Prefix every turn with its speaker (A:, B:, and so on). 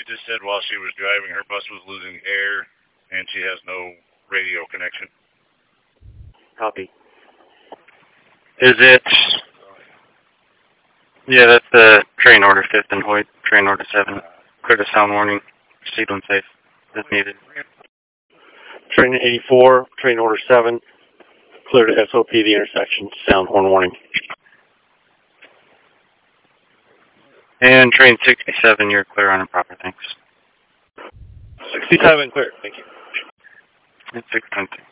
A: just said while she was driving, her bus was losing air, and she has no radio connection.
B: Copy.
C: Is it... Yeah, that's the train order 5th and Hoyt, train order 7. Clear to sound warning, proceed when safe, as needed.
B: Train 84, train order 7, clear to SOP the intersection, sound horn warning.
C: And train 67, you're clear on improper, thanks.
B: 67, clear, thank you.
C: It's 6:20.